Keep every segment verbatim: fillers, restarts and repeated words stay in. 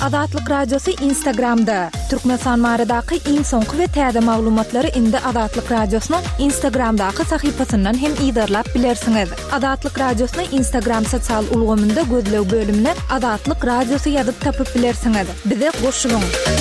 Azatlyk Radiosu Instagramda. Türkmenistan maradaky iň soňky we täze maglumatlary indi Azatlyk Radiosynyň Instagramdaky sahypasyndan hem ýa-da bilersiňiz. Azatlyk Radiosynyň Instagram sosial ulgamynda gözlew bölümine Azatlyk Radiosu ýazyp tapyp bilersiňiz. Bize goşulyň.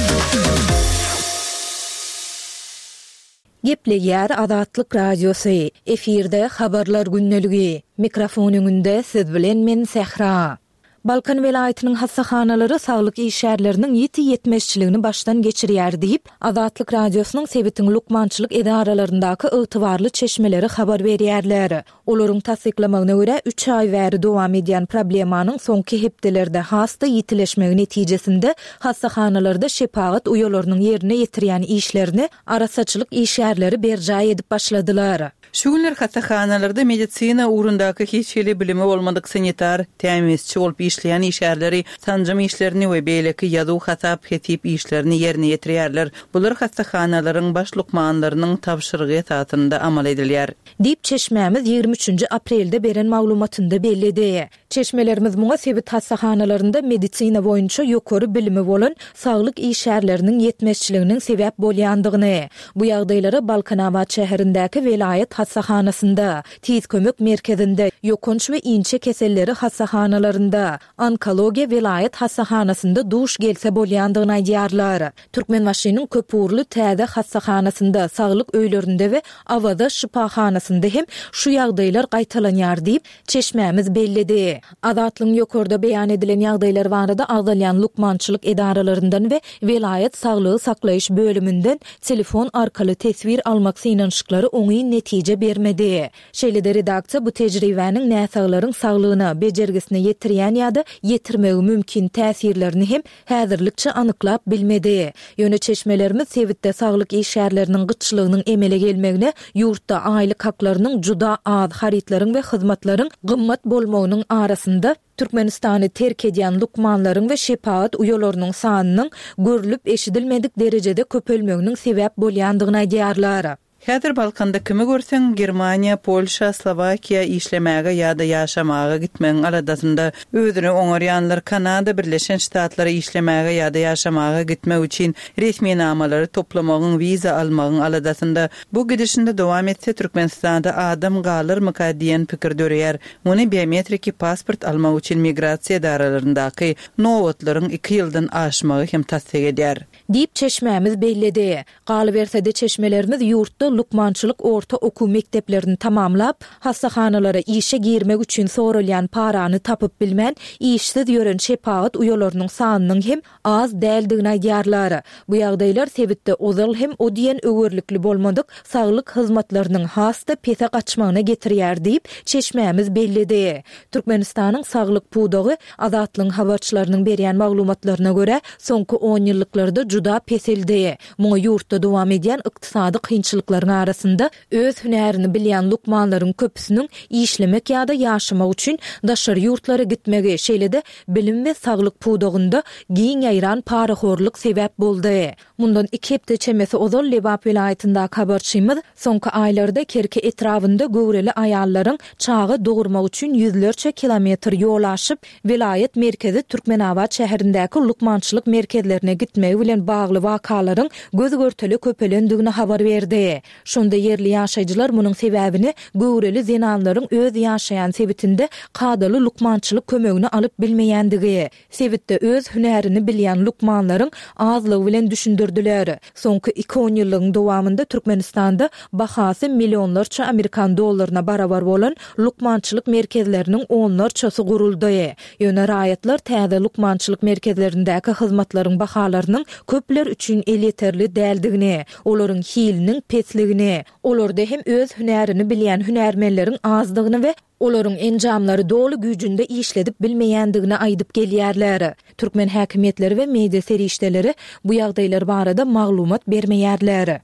Gepleýär Azatlyk Radiosu. Efirde habarlar günneligi. Mikrofon öňünde siz bilen men Sehra. Balkan welaýatynyň hassahanaları saglyk işärleriniň ýeti ýetmezçiligini başdan geçirýär diýip Azatlyk Radiosynyň sebitiň lukmançylyk edaralaryndaki ygtybarly çeşmeleri habar berýärler. Olaryň tasdiklamagyna görä üç ay bäri dowam edýän problemanyň soňky hepdelerde hasta ýitileşmegi netijesinde hassahanalarda şepagat uýalarynyň ýerine ýetirýän işlerini arasaçylyk işärleri berjaý edip başladylar. Şu günler hassahanalarda medisina uğrundaky hiçbir bilimi bolmadyk sanitar temizçi bolup işleyen işerleri, sancım işlerini ve beyleki yadu hasap hetip işlerini yerine yetirýärler. Bular hassahanaların baş lukmanlarının tapşyrygy esasında amal edilýär. Dip çeşmemiz ýigri üçinji aprelde beren maglumatynda bellidi. Çeşmelerimiz muňa sebit hassahanalarında medisina boýunça ýokary bilimi bolan saglyk işärleriniň ýetmezçiliginiň sebäp bolýandygyny, bu ýagdaýlara Balkanabad şäherindäki welaýat hassahanasynda, tiz kömek merkezinde, ýokunç we inçe keselleri hassahanalarynda, onkologiya welaýat hassahanasynda duş gelse bolýandygyny aýdýarlar. Türkmenbaşynyň köpurly täze hassahanasynda, saglyk öýlerinde we awada şipahanasynda hem şu ýagdaýlar gaýtalanýar diýip çeşmemiz bellidi. Azatlyň ýokarda beýan edilen ýagdaýlar barada agdalýan lukmançylyk edaralarynyň we welaýat saglygy saklaýyş bölümünden telefon arkaly tesbir almak synanyşyklary oňy netije bermedi. Şeýle-de redaksiýa bu tejribäniň näsaglaryň saglygyna, bejergisine ýetirýän ýa-da ýetirmegi mümkin täsirlerini hem häzirlikçe anyklap bilmedi. Ýöne çeşmelerimiz sebitde saglyk işärleriniň gyçylygynyň emele gelmegine ýurtda aýlyk haklarynyň juda az haritlaryň we hyzmatlaryň gymmat bolmagynyň arasynda Türkmenistany terk edýän lukmanlaryň we şepaat uýalarynyň sanynyň görülüp eşidilmedik derejede köpelmeginiň sebäp bolýandygyny aýdýarlar. Häzir Balkanda kimi görseň Germaniýa, Polşa, Slovakiýa işlemäge ýa-da ýaşamaga gitmegiň aladasynda özüni oňarýanlar Kanada, Birleşen Ştatlary işlemäge ýa-da ýaşamaga gitmek üçin resmi namalary toplamagyň, wiza almagyň aladasynda bu gidişinde dowam etse Türkmenistanda adam galyrmy diýen pikir dörýär. Muny biometriki pasport almak üçin migrasiýa daralaryndaky nowatlaryň iki ýyldan aşmagy hem tasdik edýär. Diýip çeşmemiz bellidi. Galybersede çeşmelerimiz ýurtda lukmançylyk orta okuw mekteplerini tamamlap, hassahanalara işe girmek üçin sorulýan parany tapyp bilmän, işsiz ýören şepaat uýalarynyň sanynyň hem az däldigini aýdýarlar. Bu ýagdaýlar sebitde ozal hem o diýen öwürlikli bolmadyk saglyk hyzmatlarynyň hasta pese gaçmagyna getirýär diýip çeşmemiz bellidi. Türkmenistanyň saglyk pudagy Azatlyň habarçylarynyň berýän maglumatlaryna görä soňky on ýyllyklarda juda peseldi. Muňa ýurtda dowam edýän ykdysady kynçylyklary arasynda öz hünärini bilýän lukmanlaryň köpüsiniň işlemek ýa-da ýaşamak üçin daşary ýurtlara gitmegi, şeýle-de bilim we saglyk pudagynda giň ýaýran paraxorlyk sebäp boldy. Mundan iki hepde çemesi ozal Lebap welaýatynda habarçymyz soňky aýlarda Kerke etrafynda göwreli aýallaryň çagy dogurmak üçin ýüzlerçe kilometr ýol aşyp welaýat merkezi Türkmenabad şäherindäki lukmançylyk merkezlerine gitmegi bilen bagly wakalaryň göz görteli köpelendigini habar berdi. Şonda yerli ýaşaýjylar munyň sebäbini göwreli zenanlaryň öz ýaşaýan sebitinde kadaly lukmançylyk kömegini alyp bilmeýändigi, sebitde öz hünerini bilýän lukmanlaryň azlygy bilen düşündirdiler. Soňky iki on ýyllyň dowamında Türkmenistanda bahasy millionlarça Amerikan dollaryna barabar bolan lukmançylyk merkezleriniň onlarçasy guruldy. Ýöne raýatlar täze lukmançylyk merkezlerindäki hyzmatlaryň bahalarynyň köpler üçin elýeterli däldigini, olaryň hiliniň pesligini, olarda hem öz hünerini bilýän hünermenleriň azdygyny we olaryň enjamlary dolu güýjünde işledip bilmeýändigini aýdyp gelýärler. Türkmen häkimetleri we media serişdeleri bu ýagdaýlar barada maglumat bermeýärler.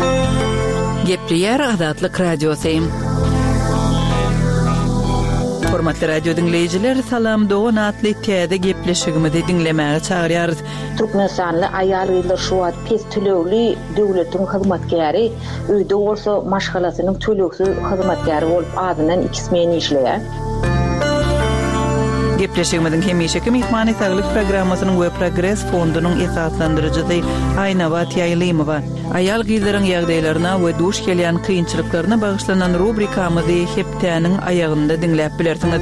Gepleýär Azatlyk Radiosu. Hormatly radio dinleyijiler, salam Doğan atly täze gepleşigimizi dinlemäge çagyrýarys. Türkmenistanly aýal gyzlar şu wagt pes tölegli döwletiň hyzmatkäri, öýde bolsa maşgalasynyň töleksiz hyzmatkäri bolup adynan ikismen işleýär. Gepleşigimizin hemişeki mehmany saglyk programmasynyň we Progress fondunyň esaslandyrjysy Aýnabat Ýaýlymowa. Aýal gyzlaryň ýagdaýlaryna we duş gelýän kynçylyklaryna bagyşlanan rubrikamyzy hepdäniň aýagynda dinläp bilersiňiz.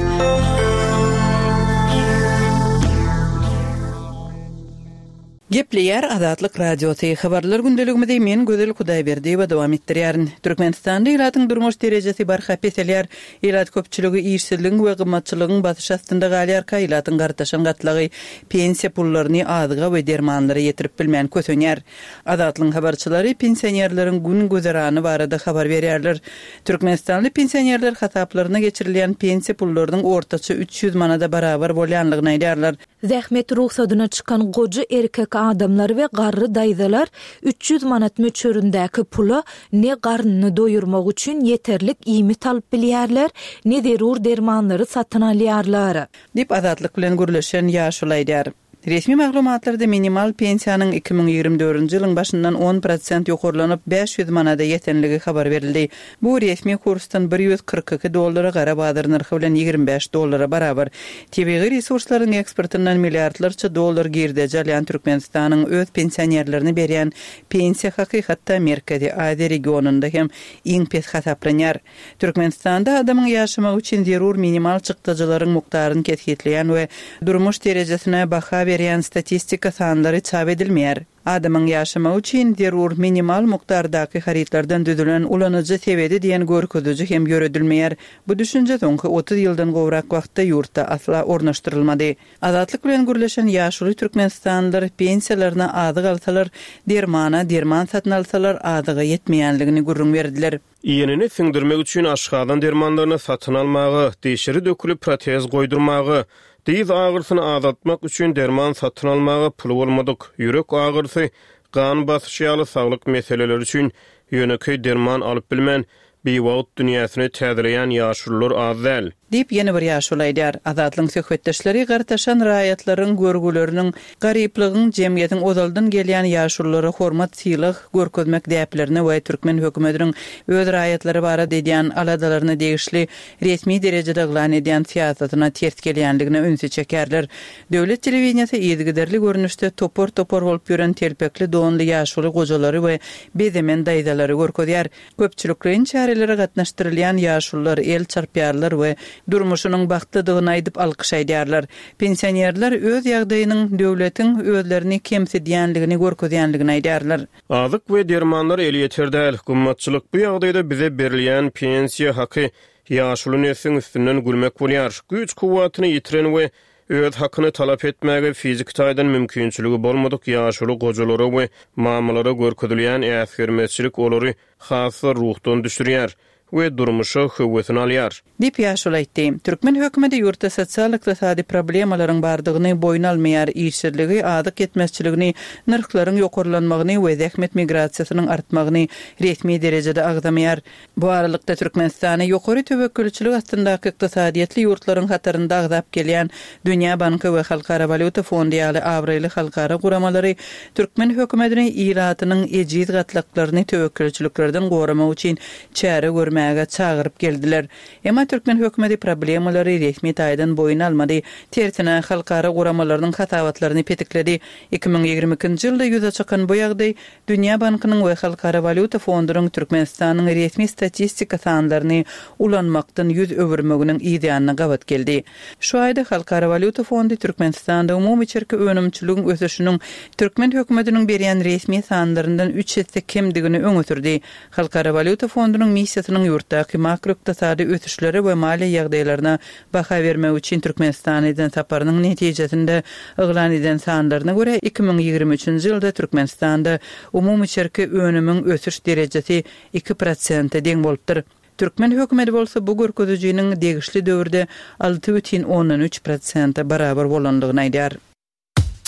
Gepleýär Azatlyk radiosy habarlar gündeligimizde men Gözel Hudaýberdi we dowam etdirýärin. Türkmenistanda ýylatyň durmuş derejesi barha peselýär. Ýylat köpçüligi işsizligiň we gymmatçylygyň basyş astynda galýar ýylatyň gartaşan gatlagy pensiýa pullaryny adyga we dermanlara ýetirip bilmän kösenýär. Azatlyň habarçylary pensionerleriň gün gözerany barada habar berýärler. Türkmenistanly pensionerler hasaplaryna geçirilýän pensiýa pullarynyň ortaça üç ýüz manada barabar bolýanlygyny aýdýarlar. Zähmet ruhsadyna çykan goja erkek adamlar we garry daýzalar üç ýüz manat möçöründäki pula ne garnyny doýurmak üçin ýeterlik iýmit alyp bilýärler, ne derur dermanlary satyn alýarlar. Dip Azatlyk bilen gürleşen ýaşul aýdýar. Resmi maglumatlarda minimal pensiýanyň iki ming ýigirme dördünji ýylyň başyndan on prosent ýokurlanyp beş ýüz manada ýetenligi habar berildi. Bu resmi kursdan bir ýüz kırk iki dollara garabadyr narhy bilen ýigirme beş dollara barabar. Tebigy resurslaryň eksportyndan milliardlarça dollar girdi jalyan Türkmenistanyň öz pensionerlerini berýän pensiýa haky hatda Merkezi Aziýa regionunda hem iň pes hasaplanýar. Türkmenistanda adamyň ýaşamak üçin zerur minimal çykdyjylaryň mukdaryny kesgitleýän we durmuş derejesine baha berýän statistika sanlary çap edilmeýär. Adamyň ýaşamak üçin zerur minimal mukdardaky haritlardan düzülen ulanyjy sebedi diýen görkezüji hem ýöredilmeýär. Bu düşünje soňky otuz ýyldan gowrak wagtda ýurtda asla ornaşdyrylmady. Azatlyk bilen gürleşen ýaşuly türkmenistanlylar pensiýalaryna adyg alsalar, dermana derman satyn alsalar adyga ýetmeýänligini gurrun berdiler. Iýenini siňdirmek üçin aşgadan dermanlaryny satyn almagy, deşiri dökülip protez goýdurmagy, diz ağrısını azaltmak üçün derman satın almağa pul bolmadyk. Yürek ağrısı, kan basışı ýaly saglyk meseleleri üçün ýöneköy derman alyp bilmän, biwagt dünýäsini täzereýän ýaşullar az däl. Dip ýene bir ýaşul aýdýar. Azatlyň söhbetdeşleri gartaşan raýatlaryň görgüleriniň garyplygyň jemgyýetiň ozaldan gelýän ýaşullara hormat sylyk görkezmek däplerini we türkmen hökümetiniň öz raýatlary barada edýän aladalaryny degişli resmi derejede eglan edýän siýasatyna ters gelýänligine ünsü çekerler. Döwlet telewizionyasy ýetgiderli görnüşde topor topor bolup ýören terpekli donly ýaşuly gojalary we bezemen daýzalary görkezýär. Köpçüliklerin çareleri gatnaşdyrylýan ýaşullar el çarpýarlar we durmuşynyň bagtlydygyny aýdyp alkyş aýdýarlar. Pensionerler öz ýagdaýynyň döwletiň özlerini kemsedýänligini görkezýänligini aýdýarlar. Azyk we dermanlar el ýeterdäl. Gymmatçylyk bu ýagdaýda bize berilýän pensiýa haky ýaşuly nesliň üstünden gülmek bolýar. Güç kuwatyny ýitiren we öz hakyny talap etmäge fizik taýdan mümkinçiligi bolmadyk ýaşuly gojalary we mamulary görkezilýän äsgermezçilik olary hasy ruhdan düşürýär we durmuşa höwetini alýar. Dip ýaşul aýtdy. Türkmen hökümeti ýurtda sosial ykdysady problemalaryň bardygyny boýun almaýar, işsizligi, adyk etmezçiligini, narhlaryň ýokurlanmagyny we zähmet migrasiýasynyň artmagyny resmi derejede agzamaýar. Bu aralykda Türkmenistany ýokary töwekkülçilik astyndaky ykdysadyýetli ýurtlaryň hatarynda agzap gelýän Dünýä Banky we Halkara Valyuta Fondy ýaly awraýly halkara guramalary Türkmen hökümetiniň ýylatynyň ejiz gatlaklaryny töwekkülçiliklerden goramak üçin çäre görmäge çagyryp geldiler. Emma Türkmen hökümeti problemalary resmi taýdan boýun almady. Tersine halkara guramalarynyň hatawatlaryny petikledi. iki ming ýigirme ikinji ýylda ýüze çykan bu ýagdaý Dünýä Bankynyň we Halkara Valyuta Fondunyň Türkmenistanyň resmi statistika sanlaryny ulanmakdan ýüz öwürmeginiň ýa-da gabat geldi. Şu aýda Halkara Valyuta Fondy Türkmenistanda umumy içerki önümçiligiň ösüşiniň Türkmen hökümetiniň berýän resmi sanlaryndan üç hisse kemdigini öňe sürdi. Halkara Valyuta Fondunyň missiýasynyň ýurtdaky makroiqtisady ösüşleri we maliýe ýagdaýlaryna baha bermek üçin Türkmenistanyň saparynyň netijesinde eglan eden sanlaryna görä iki ming ýigirme üçinji ýylda Türkmenistanda umumy içerki önümiň ösüş derejesi iki prosent deň bolupdyr. Türkmen hökümeti bolsa bu görkezijiniň degişli döwürde alty бүтүн ондон үч prosent barabar bolandygyny aýdýar.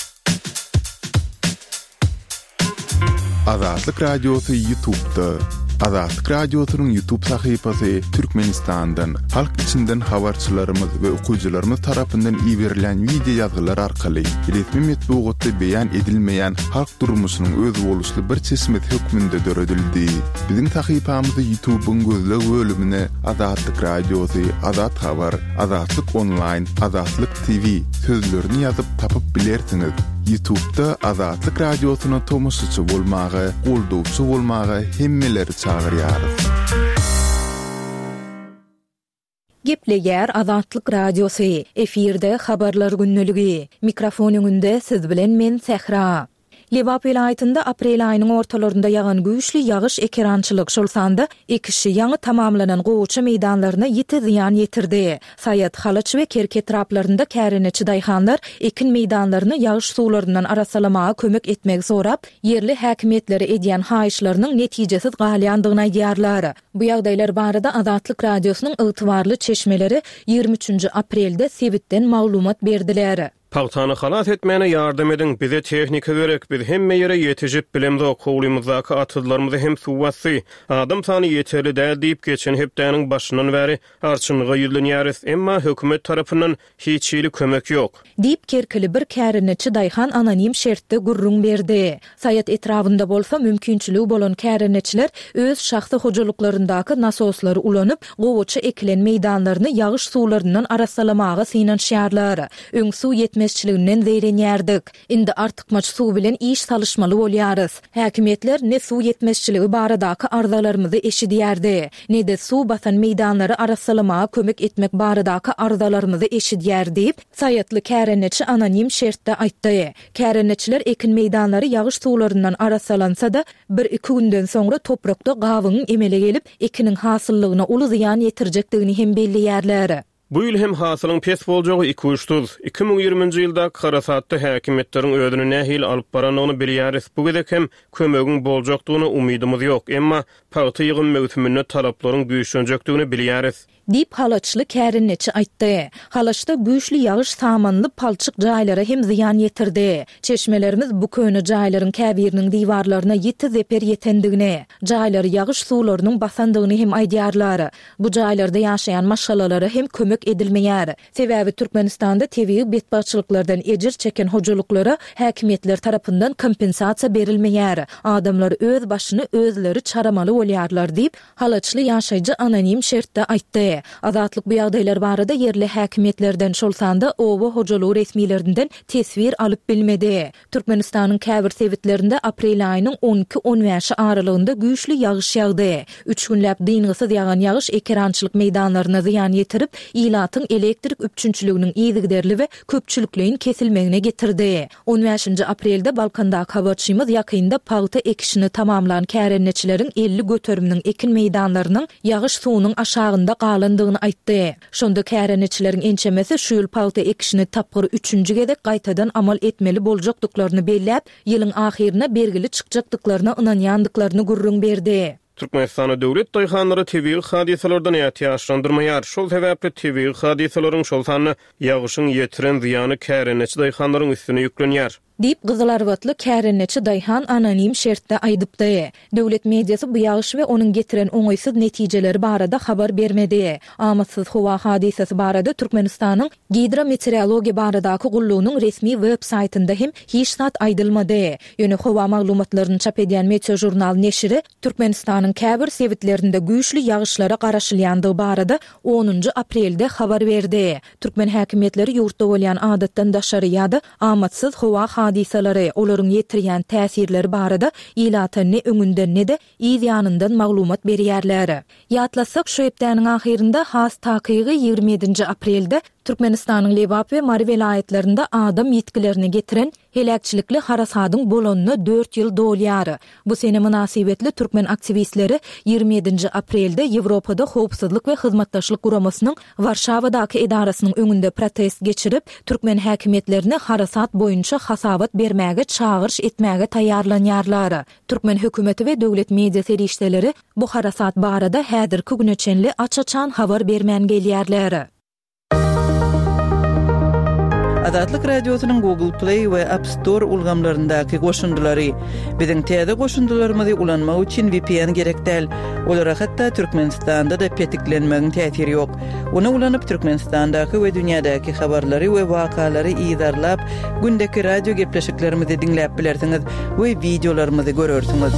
Azatlyk radiosu YouTube'da Azatlyk Radiosynyň YouTube sahypasy Türkmenistandan, halk içinden habarçylarymyz we okuwçylarymyz tarapyndan ýiberilen video ýazgylar arkaly resmi metbuatda beýan edilmeýän halk durmuşynyň öz boluşly bir çeşmet hökmünde döredildi. Biziň sahypamyzy YouTube'un gözleg bölümine Azatlyk Radiosy, Azat Habar, Azatlyk Online, Azatlyk T V sözlerini ýazyp tapyp bilersiňiz. YouTube'da Azatlyk Radiosyna tomoşçy bolmagy, goldowçy bolmagy hemmeleri çağırýarys. Gepleýär Azatlyk Radiosy, efirde habarlar günneligi. Mikrofon öňünde siz bilen men Sehra. Lewap vilayetinde aprel aýynyň ortalarynda ýagan güýçli ýagyş ekerançylyk şolsanda iki kişi ýaňy tamamlanan gowy meýdanlaryna ýiti ziýan ýetirdi. Sayat Halyç we Kerke traplarynda käreneçi daýhanlar ekin meýdanlaryny ýagyş suwlaryndan arasalamaga kömek etmek sorap, yerli häkimetleri edýän haýyşlarynyň netijesiz galýandygyny aýdýarlar. Bu ýagdaýlar barada Azatlyk Radiosynyň ygtybarly çeşmeleri ýygrimi üçünji aprelde Sebitden maglumat berdiler. Pagtany halat etmene ýardam edin, bize tehnika berek, biz hemme ýere ýetijip bilemde okowlymyzdaky atylarymyzy hem suwatdy. Adam sany ýeterli däl diýip geçen hepdäniň başyndan bäri arçynlyga ýüzlenýäris, emma hökümet tarapyndan hiç ýyly kömek ýok. Diýip Kerkeli bir käreneçi daýhan anonim şertde gurrun berdi. Sayat etrafynda bolsa mümkinçiligi bolan käreneçiler öz şahsy hojalyklaryndaki nasoslary ulanyp, gowuçy ekilen meýdanlaryny ýagyş suwlaryndan arasalamaga synanýarlar. Öň suw mesçiliginden zeyrenýärdik. Indi artykmaç suw bilen iş salışmaly bolýarys. Häkimetler ne suw yetmezçiligi baradaky arzalarymyzy eşidýärdi, ne de suw basan meýdanlary arasalamaga kömek etmek baradaky arzalarymyzy eşidýär diýip Sayatly käreneçi anonim şertde aýtdy. Käreneçiler ekin meýdanlary ýagyş suwlaryndan arasalansa da bir iki günden soňra toprakda gawyň emele gelip ekiniň hasyllygyna uly ziýan ýetirjekdigini hem belliýärler. Bu ýyl hem hasylyň pes boljagy iki uçtuz. iki ming ýigrimiji ýylda Karasatda häkimetleriň ödüni nähil alyp baranyny bilýäris. Bu gedek hem kömegiň boljakdygyna umydymyz ýok, emma paýty ýygyn mewsümine talaplaryň güýçlenjekdigini bilýäris. Dip Halyçly käreneçi aýtdy. Halyçda güýçli ýagyş samanly palçyk jaýlara hem ziýan ýetirdi. Çeşmelerimiz bu köni jaýlaryň käbiriniň diwarlaryna ýeti zeper ýetendigini, jaýlary ýagyş suwlarynyň basandygyny hem aýdýarlar. Bu jaýlarda ýaşaýan maşgalalary hem kömek edilmeýär. Sebäbi Türkmenistanda tebii betbaçylyklardan ejir çeken hojalyklara häkimetler tarapyndan kompensasiýa berilmeýär. Adamlar öz başyny özleri çaramaly bolýarlar diýip Halyçly ýaşaýjy anonim şertde aýtdy. Azatlyk bu ýagdaýlar barada yerli häkimetlerden şolsanda owa hojalyk resmiýetlerinden tesbir alyp bilmedi. Türkmenistanyň käbir sebitlerinde aprel aýynyň on iki on beşi aralygynda güýçli ýagyş ýagdy. üç günläp dyňgysyz ýagan ýagyş ekerançylyk meýdanlaryna ziýan ýetirip, ilatyň elektrik üpçünçiliginiň ýygyderli we köpçülikligiň kesilmegine getirdi. on beşinji aprelde Balkandaky habarçymyz ýakynda paýta ekişini tamamlanan käreneçileriň elli göterüminiň ekin meýdanlarynyň ýagyş suwunyň aşagynda galandygyny aýtdy. Şonda käreneçileriň ençemesi şu ýyl paýta ekişini tapgyr üçünji gedek gaýtadan amal etmeli boljakdyklaryny belläp, ýylyň ahyrına bergili çykjakdyklaryna ynanýandyklaryny gurrun berdi. Türkmenistana döwlet daýhanlary tebii hadiselerden ýatyşlandyrmaýar. Şol sebäpli tebii hadiselerin şol sany ýagyşyň ýetiren ziýany käreneçi daýhanlaryň üstüne ýüklenýär. Dip Gyzylarwatly käreneçi daýhan anonim şertde aýdypdy. Döwlet mediýasy bu ýagyş we onuň getiren oňaýsyz netijeleri barada habar bermedi. Amatsız howa hadisesi barada Türkmenistanyň gidrometeorologiýa baradaky gullugynyň resmi web saýtynda hem hiç zat aýdylmady. Ýöne howa maglumatlaryny çap edýän Meteo jurnal neşiri Türkmenistanyň käbir sebitlerinde güýçli ýagyşlara garaşylýandygy barada onunji aprelde habar berdi. Türkmen häkimetleri ýurtda bolýan adatdan daşary ýa-da amatsız howa hadiselere olaryň ýetirýän täsirleri barada ýylata ne öňünde ne de ýanyndan maglumat berýärler. Ýatlasak şu hepdäniň ahyrynda has takygy ýygrimi ýedinji aprelde Türkmenistanyň Lewap we Mary vilayetlerinde adam ýetkilerini getiren helakçilikli harasadyň bolanyna dört ýyl dolýar. Bu sene münasibetli türkmen aktivistleri ýygrimi ýedinji aprelde Ýewropada howpsuzlyk we hyzmatdaşlyk guramasynyň Warşawadaky edarasynyň öňünde protest geçirip, türkmen häkimetlerini harasat boýunça hasabat bermäge çağırş etmäge taýýarlanýarlar. Türkmen hökümeti we döwlet media serişdeleri bu harasat barada häzirki güneçenli açaçan habar bermän gelýärler. Azatlyk Radiosynyň Google Play we App Store ulgamlaryndaky goşundulary. Biziň täze goşundularymyzy ulanmak üçin V P N gerek däl. Olara hatda Türkmenistanda da petiklenmegiň täsiri ýok. Ona ulanyp Türkmenistandaky we dünýädäki habarlary we wakalary ýydarlap, gündäki radio gepleşiklerimizi dinläp bilersiňiz we videolarymyzy görersiňiz.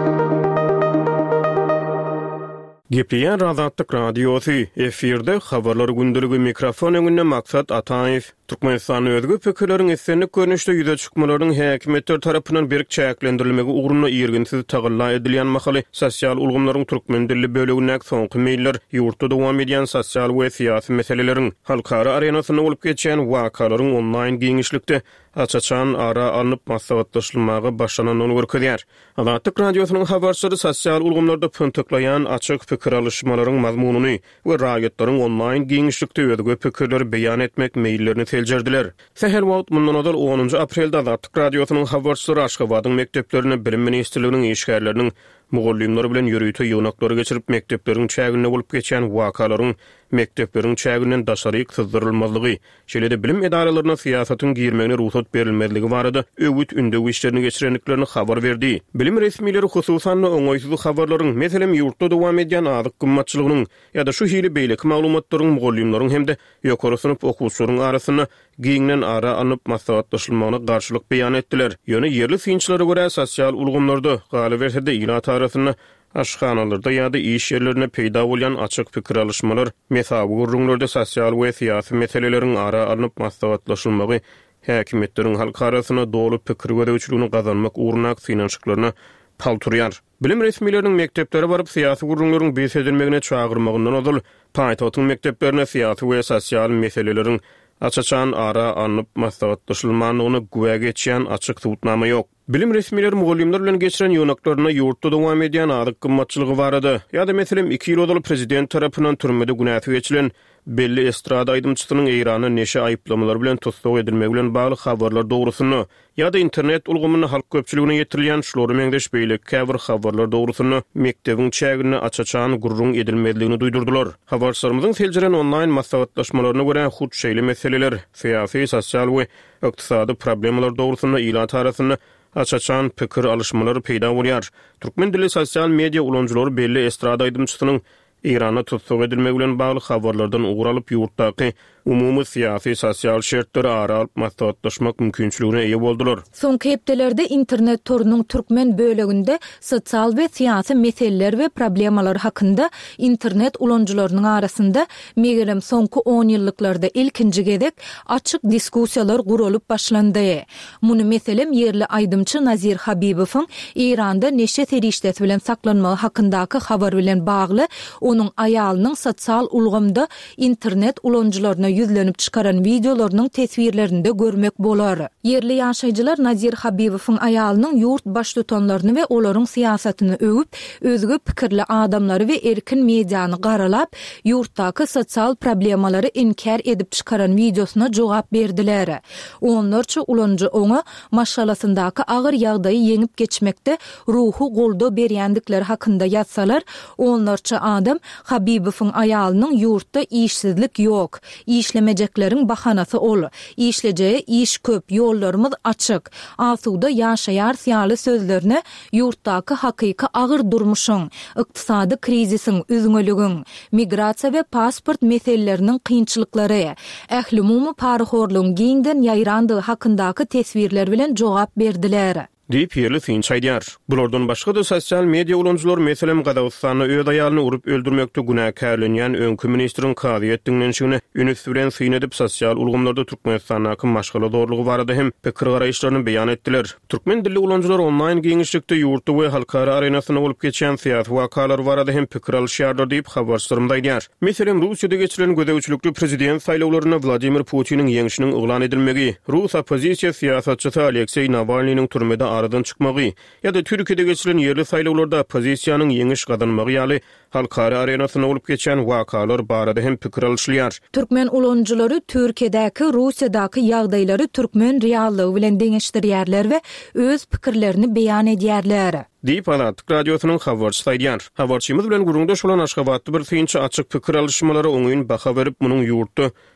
Gepleyen Azatlyk Radiosu efirde habarlar gündüligi mikrofon öňünde Maksat Ataýew. Türkmenistan özgü pikirleriň essenlik görnüşde ýüze çykmalaryň häkimetler tarapyndan berk çäklendirilmegi ugruna ýerginsiz tagylla edilýän mahaly sosial ulgamlaryň türkmen dilli bölegine soňky meýiller ýurtda dowam edýän sosial we syýasy meseleleriň halkara arenasyna bolup geçýän wakalaryň online giňişlikde açaçan ara alınıp maslahatlaşylmagy başlanan onu görkezýär. Azatlyk Radiosynyň habarçylary sosial ulgamlarda pöntöklaýan açyk pikir alışmalarının mazmununy we raýatlaryň online giňişlikde özgü pikirleri beýan etmek meýillerini seljerdiler. Sehel wagt mundan odal onuncu aprelde Azatlyk Radiosynyň habarçylary Aşgabatyň mekdeplerine Bilim Ministrliginiň işgärleriniň mugallymlary bilen ýürüýte ýognaklary geçirip mekdepleriň çägine bolup geçen wakalaryň mekdepleriň çäginden daşary syzdyrylmazlygy, şeýle bilim edaralaryna syýasatyň girmegine ruhsat berilmezligi barada öwüt ündegi işlerini geçirenliklerini habar berdi. Bilim resmileri hususan oňoýsuz habarlaryň, meselem ýurtda dowam edýän azyk gymmatçylygynyň ýa-da şu hili beýleki maglumatlaryň mugallymlaryň hemde ýokary okuwçylaryň arasyna giňden ara anyp maslahatlaşylmagyna garşylyk beýan etdiler. Ýöne yerli synçylary görä sosial ulgamlarda galy bersede ilat arasyna aşxanalarda ýa-da iş ýerlerine peýda bolýan açyk pikir alışmalar, mesaby gurrunlarda sosial we syýasy meseleleriň ara anyp maslahatlaşylmagy häkimetleriň halk arasyna dolu pikir görüşçülüğini gazanmak uğruna synançyklaryna palturýar. Bilim resmileriniň mekdeplere baryp syýasy gurrunlaryň besedilmegine çağırmagyndan odul, paýtagyň mekteplerine syýasy we sosial meseleleriň açaçan ara anyp maslahatlaşylmagyny güwe geçýän açyk tutnama ýok. Bilim resmileri mugallymlar bilen geçiren ýognaklaryna ýurtda dowam edýän azyk gymmatçylygy barada ýa-da meselem iki ýyl odal prezident tarapyndan türmede günäti geçilen belli estrada aýdymçysynyň Eýrana neşe aýyplamalar bilen tutsak edilmegi bilen bagly habarlar dogrusyny ýa-da internet ulgamyny halk köpçüligine ýetirilýän şolary meňdeş beýleki käbir habarlar dogrusyny mekdebiň çägine açaçan gurrun edilmezligini duýdurdular. Habarçylarymyzyň seljiren online maslahatlaşmalaryna görä hut şeýle meseleler, syýasy, sosial we ykdysady problemalar dogrusyna ilat arasyna açaçan pikir alışmaları peýda bolýar. Türkmen dilli sosial media ulanjylary belli estrada aýdymçysynyň Eýrana tutsak edilmegi bilen bagly habarlardan uğralyp ýurtdaky umumy syýasy sosial şertleri ara alyp maslahatlaşmak mümkinçiligine eýe boldular. Soňky hepdelerde internet torunyň türkmen böleginde sosial we syýasy meseleler we problemalar hakynda internet ulanjylarynyň arasynda megelem soňky on ýyllyklarda ilkinji gezek açyk diskussiýalar guralyp başlandy. Muny meselem yerli aýdymçy Nazir Habibowyň Eýranda neşe serişdesi bilen saklanmagy hakyndaky habar bilen bagly onun aýalynyň sosial ulgamda internet ulanjylaryna yüzlenip çıkaran videolarynyň tesvirlerinde görmek bolar. Yerli ýaşaýjylar Nazir Habibowyň aýalynyň ýurt baş tutanlaryny we olaryň syýasatyny öwüp, özgü pikirli adamlary we erkin mediany garalap, ýurtdaky sosial problemalary inkar edip çıkaran videosuna jogap berdiler. Onlarça ulanjy oňa maşgalasyndaky agyr ýagdaýy ýeňip geçmekde ruhu golda berýändikleri hakynda ýatsalar, onlarça adam Habibowyň aýalynyň ýurtda işsizlik ýok, işlemejeklerin bahanasy ol, işlejegi iş köp, ýollarymyz açyk, asuda ýaşaýar syýaly sözlerine ýurtdaky hakyky agyr durmuşyň, ykdysady krizisiň, üzüňeligiň, migrasiýa we pasport meseleleriniň kynçylyklary, ähli umumy parhorlugyň giňden ýaýrandygy hakyndaky tesvirler bilen jogap berdiler. Diýip ýerli synç aýdýar. Bulardan başga da sosial media ulanjylar meselem Gadawystyny öz aýalyny urup öldürmekde günäkärlenýän öňkü ministriň kazy etdiňlenşigine ünüs bilen syn edip sosial ulgamlarda Türkmenistanyň maşgala zorlugy barada hem pikir garaýşlaryny beýan etdiler. Türkmen dilli ulanjylar online giňişlikde ýurtda we halkara arenasyna bolup geçen syýasy wakalar barada hem pikir alýarlar diýip habarçylarymda aýdýar. Meselem Russiýada geçirilen gödäwçilikli prezident saýlawlaryna Vladimir Putiniň ýeňişiniň oglan edilmegi, Rus opozisiýa syýasatçysy Aleksey Navalnyň türmede aradan çıkmagy ýa-da Türkiýede geçirilen yerli saýlawlarda opozisiýanyň ýeňiş gazanmagy ýaly halkara arenasyna bolup geçen wakalar barada hem pikir alýarlar. Türkmen ulanjylary Türkiýedäki, Russiýadaky ýagdaýlary türkmen reallygy bilen deňeşdirýärler we öz pikirlerini beýan edýärler. Diýip Azatlyk Radiosynyň habarçysy aýdýar. Habarçymyz bilen gurrundaş bolan Aşgabatda bir synçy açyk pikir alışmalary oňuň baha berip munyň ýurtda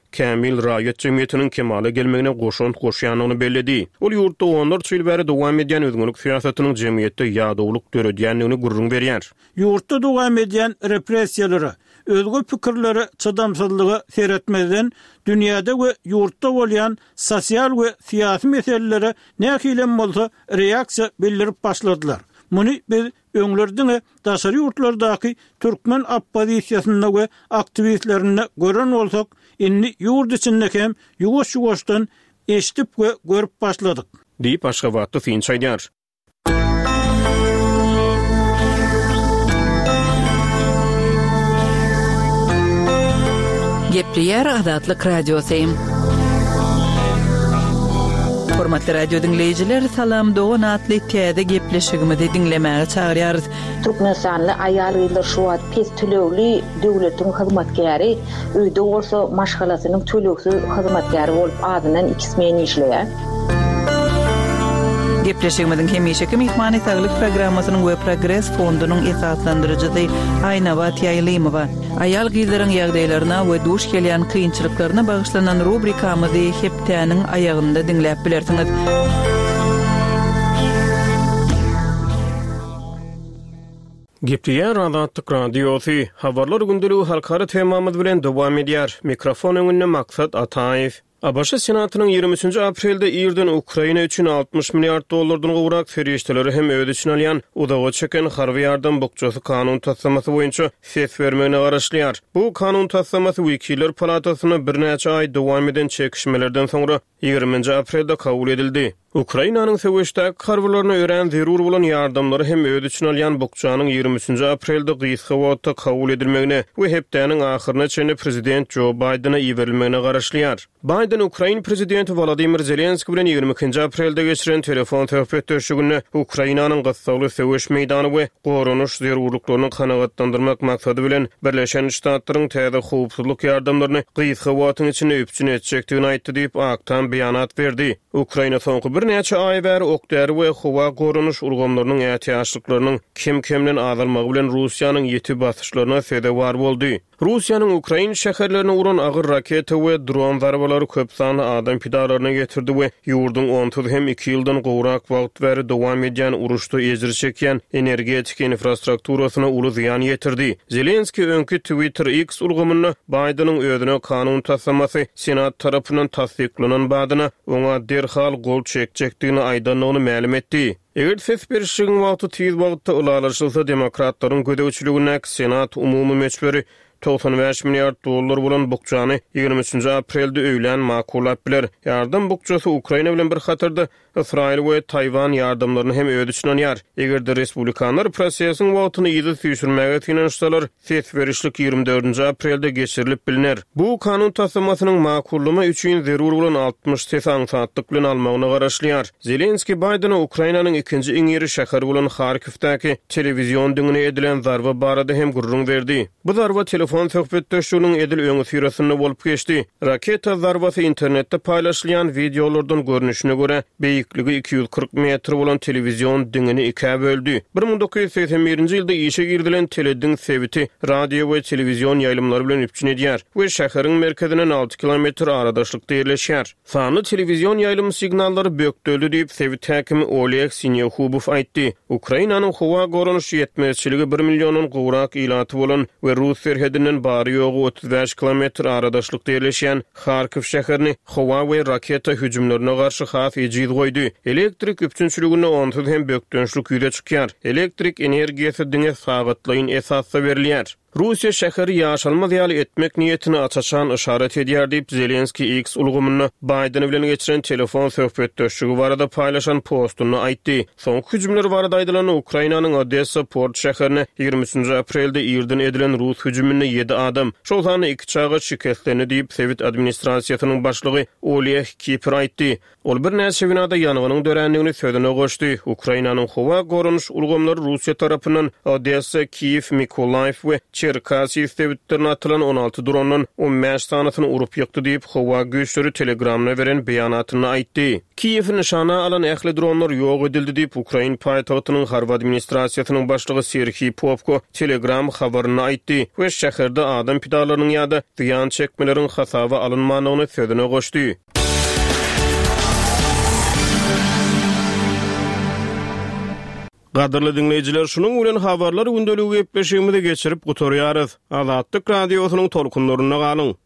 Kamil Rayet Cemiyetinin kemale gelmegine goşunt goşýanyny belledi. Ol ýurtda on dört ýyl bäri dowam edýän özgünlük siýasatynyň jemiyetde ýadawlyk döredýänligini gurrun berýär. Ýurtda dowam edýän repressiýalary, özgü pikirleri çydamsızlygy seretmeden dünýäde we ýurtda bolýan sosial we syýasy meselelere näkilen bolsa reaksiýa bildirip başladylar. Muny biz öňlerdiňe daşary ýurtlardaky türkmen oppozisiýasyna we aktivistlerine gören bolsak, indi ýurt içinde hem ýuwaş-ýuwaşdan eşitip we görüp başladyk. Diýip başga wagtda finç aýdýar. Gepleýär Azatlyk radiosyň. Hormatly radio dinleyijiler, salam dogan atly täze gepleşigimizi dinlemäge çagyrýarys. Türkmenistanly aýal ýyllar şu wagt pes tölegli döwletiň hyzmatkäri, öýde bolsa maşgalasynyň töleksiz hyzmatkäri bolup adynan ikismen işleýär. Gepleşigimizin hemişeki mehmany saglyk programmasynyň we Progress fondunyň esaslandyrjysy Aýnabat Ýaýlymowa aýal gyzlaryň ýagdaýlaryna we duş gelýän kynçylyklaryna bagyşlanan rubrikamyzy hepdäniň aýagynda dinläp bilersiňiz. Gepleýär Azatlyk radiosy. Habarlar gündüligi halkara temamyz bilen dowam edýär. Mikrofon öňünde Maksat Ataýew. Abaşa Senatynyň ýygrüňçi aprelde ýerden Ukraina üçin altmış milliard dollardan gowrak ferişdeleri hem öwrü üçin alýan udaga çeken harby ýardam bukçasy kanun tassamasy boýunça ses bermegine garaşlýar. Bu kanun tassamasy Wekiller Palatasyna bir näçe aý dowam eden çekişmelerden soňra ýygrüňçi aprelde kabul edildi. Ukrainanyň söwüşdäki harbylaryna ören zerur bolan ýardamlary hem öwrü üçin alýan bukçanyň ýygrüňçi aprelde gysga wagtda kabul edilmegine we hepdäniň ahyryna çenli prezident Joe Biden'a ýeberilmegine garaşlýar. Biden Ukraina prezidenti Volodymyr Zelenski bilen ýygrimi ikinji aprelde geçiren telefon söhbetleşiginde Ukrainanyň gassagly söwüş meýdany we gorunuş zerurlyklaryny kanagatlandyrmak maksady bilen Birleşen Ştatlaryň täze howpsuzlyk ýardamlaryny gysga wagtyň içinde öpçün etjekdigini aýtdy diýip aktan beýanat berdi. Ukraina soňky bir näçe aý bäri okdary we howa gorunuş urgamlarynyň ähtiýaçlyklarynyň kim-kimden azalmagy bilen Russiýanyň ýeti basyşlaryna sebäp boldy. Russiýanyň Ukraina şäherlerine uran agyr raketa we dron zarbalary köp sany adam pidalaryna getirdi we ýurdun on hem iki ýyldan gowrak wagt bäri dowam edýän uruşda ejir çekýän energetik infrastrukturasyna uly ziýan ýetirdi. Zelenski öňkü Twitter X urgamyny Bidenyň özüne kanun tassamasy Senat tarapyndan tasdiklanan badyna oňa derhal gol çekjekdigini aýdanlygyny ma'lum etdi. Eger ses berişiň wagty tiz wagtda ulalaşylsa demokratlaryň gödäwçiligine Senat umumy meçberi doksan beş milliard dollar bolan bukçany ýygrimi üçinji aprelde öýlen makullap biler. Ýardam bukçasy Ukraina bilen bir hatarda Israil we Taywan ýardamlaryny hem öwrü üçin alýar. Eger-de respublikanlar prosesiň wagtyny ýygy süýşürmäge tinanşsalar, ses berişlik ýygrimi dördünji aprelde geçirilip bilinär. Bu kanun tassamasynyň makullygy üçin zerur bolan altmış ses aňsatlyk bilen almagyna garaşlýar. Zelenski Biden'a Ukrainanyň ikinji iň ýeri şäher bolan Harkivdäki telewizion diňine edilen zarba barada hem gurrun berdi. Bu zarba telefon söhbetleşiginiň edil öňü sürasynda bolup geçdi. Raketa zarbasy internetde paýlaşylan videolardan görnüşine göre beýikligi iki yüz kırk metr bolan telewizion diňini ikä böldü. bir ming dokuz yüz seksen birinji ýylda işe girdilen telediň sebiti radio we telewizion ýaýlymlary bilen üpçün edýär we şäheriň merkezinden altı kilometr aradaşlykda ýerleşýär. Sany telewizion ýaýlym signallary bökdöldi diýip sebit häkimi Oleg Sinyahubov aýtdy. Ukrainanyň howa gorunuş ýetmezçiligi bir millionyň gowrak ilaty bolan we Rus serhedinden bary ýogy otuz beş kilometr aradaşlykda ýerleşýän Harkiv şäherini howa we raketa hüjümlerine garşy has ejiz goýdy. Elektrik üpçünçiligine onsuz hem bökdönçlük ýüze çykýar. Elektrik energiýasy diňe sagatlaýyn esasy berilýär. Russiya şäheri ýaşalmaz ýaly etmek niýetini açaçan işaret edýär diýip Zelenski X ulgamyny Biden bilen geçiren telefon söhbetleşigi barada paýlaşan postuny aýtdy. Soňky hüjümler barada aýdylan Ukrainanyň Odessa port şäherine ýygrimi üçinji aprelde ýerden edilen Rus hüjüminde ýedi adam, şol sany iki çağa şikestlendi diýip Sowet administrasiýasynyň başlygy Oleg Kiper aýtdy. Ol bir näçe binada ýanygynyň dörenligini sözüne goşdy. Ukrainanyň howa gorunuş ulgamlary Russiýa tarapyndan Odessa, Kiev, Mykolaiv we Çerkasi istebitlerine atılan on alty dronun on beş sanatyny urup ýykdy diýip Howa güýçleri telegramna beren beýanatyny aýtdy. Kiýew nişana alan ähli dronlar ýok edildi diýip Ukraina paýtagtynyň harby administrasiýasynyň başlygy Serhiy Popko telegram habaryny aýtdy we şäherde adam pidalarynyň ýa-da ziýan çekmeleriň hasaba alynmanyny sözüne goşdy. Gadyrly dinleýijiler, şunuň bilen habarlar gündöligi gepleşigimizi geçirip gutarýarys. Azatlyk radiosynyň tolkunlaryna galyň.